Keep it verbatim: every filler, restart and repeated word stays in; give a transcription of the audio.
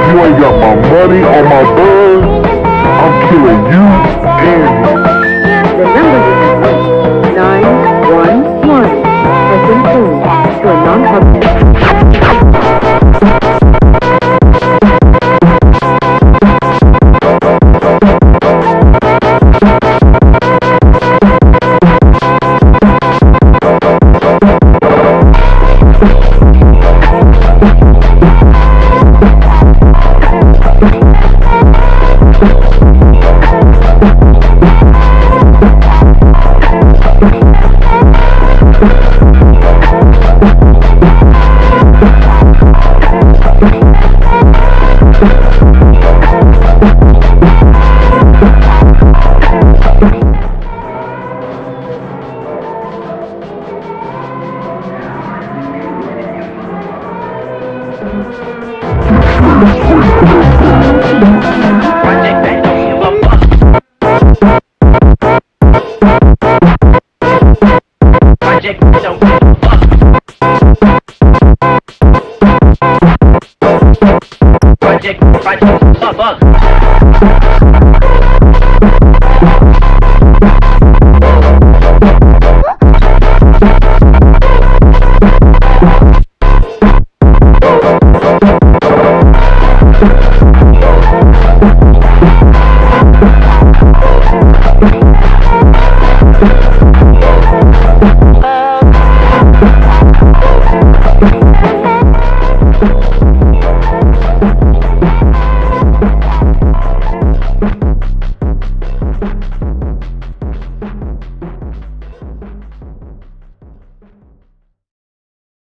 you ain't got my money or my buzz, I'm killing you and you. The number you have nine one one has been changed to a non-public. Project, project, fuck, fuck.